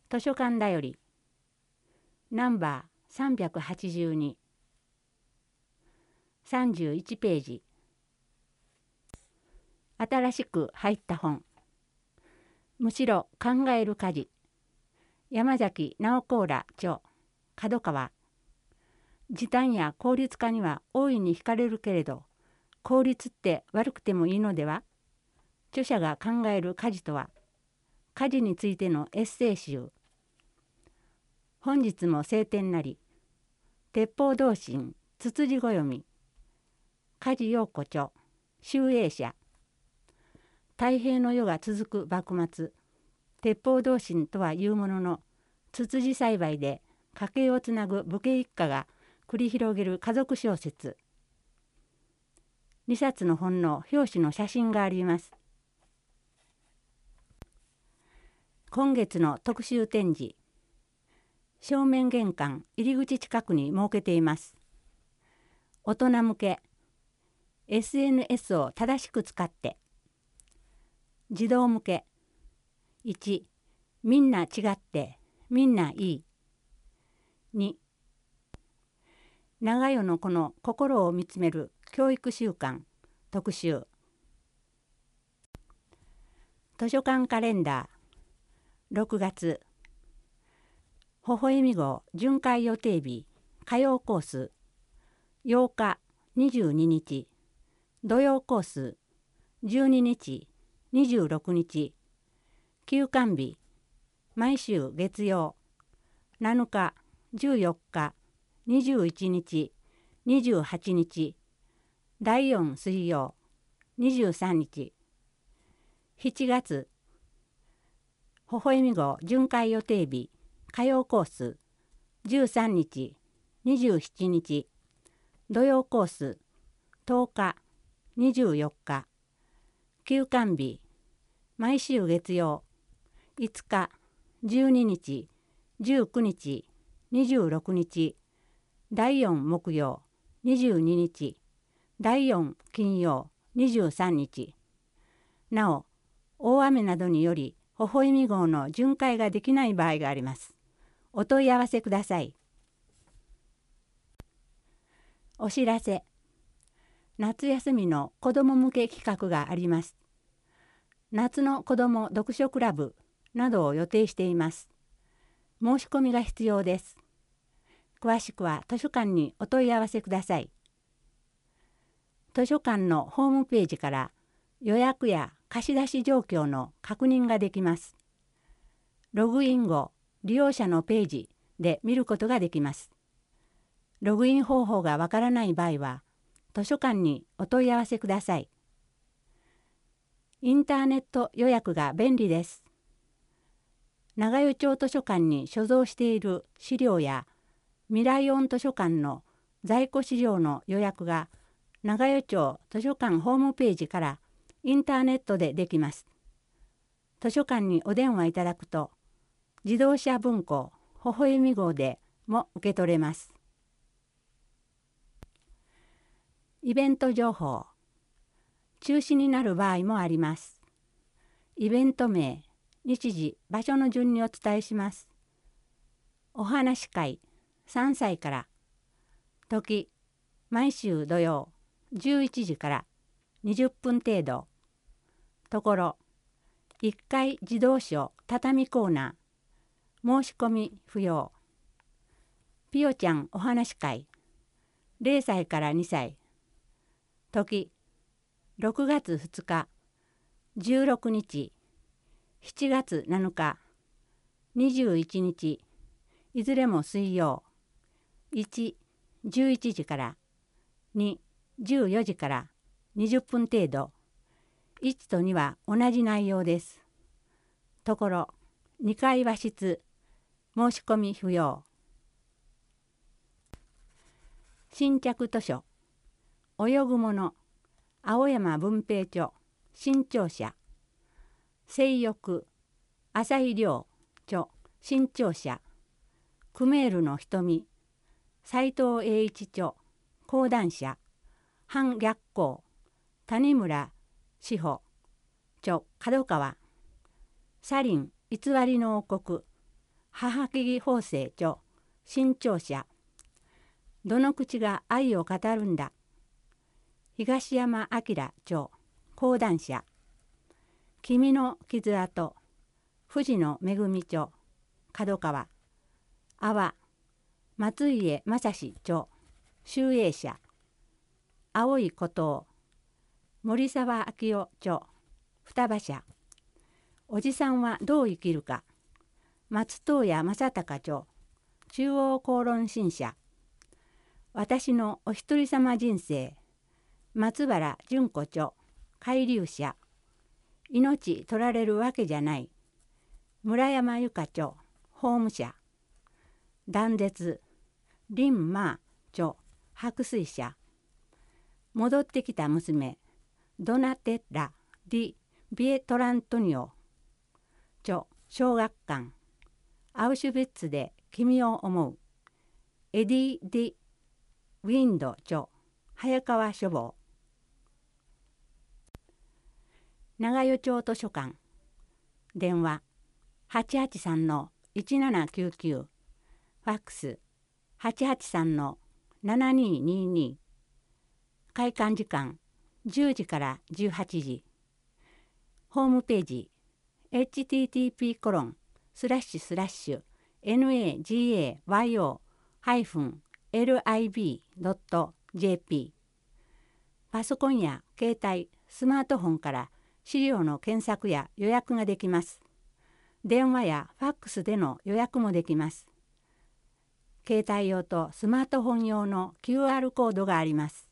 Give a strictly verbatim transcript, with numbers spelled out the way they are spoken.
図書館だよりナンバーさんびゃくはちじゅうに、さんじゅういちページ。新しく入った本。むしろ考える家事。山崎直子ら著、角川。時短や効率化には大いに惹かれるけれど、効率って悪くてもいいのでは？著者が考える家事とは、家事についてのエッセイ集。本日も晴天なり、鉄砲同心、つつじご読み。梶陽子著、集英社。太平の世が続く幕末、鉄砲同心とはいうものの、つつじ栽培で家計をつなぐ武家一家が繰り広げる家族小説。にさつの本の表紙の写真があります。今月の特集展示、正面玄関入り口近くに設けています。大人向け、エスエヌエス を正しく使って。児童向け、いち、みんな違ってみんないい。に、長与の子の心を見つめる教育習慣特集。図書館カレンダーろくがつ、微笑み号巡回予定日火曜コースようかにじゅうににち、土曜コースじゅうににちにじゅうろくにち、休館日毎週月曜なのかじゅうよっかにじゅういちにちにじゅうはちにち、だいよん水曜にじゅうさんにち、しちがつ、微笑み号巡回予定日火曜コースじゅうさんにちにじゅうしちにち、土曜コースとおかにじゅうよっか、休館日毎週月曜いつかじゅうににちじゅうくにちにじゅうろくにち、だいよん木曜にじゅうににち、だいよん金曜にじゅうさんにち。なお、大雨などにより微笑み号の巡回ができない場合があります。お問い合わせください。お知らせ。夏休みの子ども向け企画があります。夏の子ども読書クラブなどを予定しています。申し込みが必要です。詳しくは図書館にお問い合わせください。図書館のホームページから予約や貸し出し状況の確認ができます。ログイン後、利用者のページで見ることができます。ログイン方法がわからない場合は、図書館にお問い合わせください。インターネット予約が便利です。長与町図書館に所蔵している資料や未来音図書館の在庫資料の予約が長与町図書館ホームページからインターネットでできます。図書館にお電話いただくと、自動車文庫微笑み号でも受け取れます。イベント情報。中止になる場合もあります。イベント名、日時、場所の順にお伝えします。お話し会、さんさいから。時、毎週土曜、じゅういちじからにじゅっぷん程度。ところ、いっかい児童書畳コーナー。申し込み不要。ぴよちゃんお話し会、ぜろさいからにさい。時、ろくがつふつか、じゅうろくにち、しちがつなのか、にじゅういちにち、いずれも水曜。いち、じゅういちじから。に、じゅうよじからにじゅっぷん程度。いちとには同じ内容です。ところ、にかい和室、申し込み不要。新着図書、泳ぐもの、青山文平著、新潮社。性欲、朝日亮著、新潮社。クメールの瞳、斉藤栄一著、講談社。反逆行、谷村志保著、角川。サリン、偽りの王国、 母木義法政著新潮社。どの口が愛を語るんだ。東山明著講談社。君の傷跡富士の恵み著角川。阿波松家正史著集英社。青い孤島森沢明夫著双葉社。おじさんはどう生きるか松任谷正隆著中央公論新社。私のお一人様人生松原純子著海流社。命取られるわけじゃない村山由佳著法務社。断絶林マー著白水社。戻ってきた娘ドナテッラ・ディ・ビエトラントニオ著小学館。アウシュビッツで君を思うエディ・ディ・ウィンド著早川書房。長与町図書館。電話 はちはちさんのいちななきゅうきゅう ファックス はちはちさんのななににに。開館時間じゅうじからじゅうはちじ。ホームページ エイチティーティーピー コロンスラッシュスラッシュ エヌエージーエーワイオー エルアイビー ドット ジェーピー。パソコンや携帯スマートフォンから資料の検索や予約ができます。電話やファックスでの予約もできます。携帯用とスマートフォン用の キューアール コードがあります。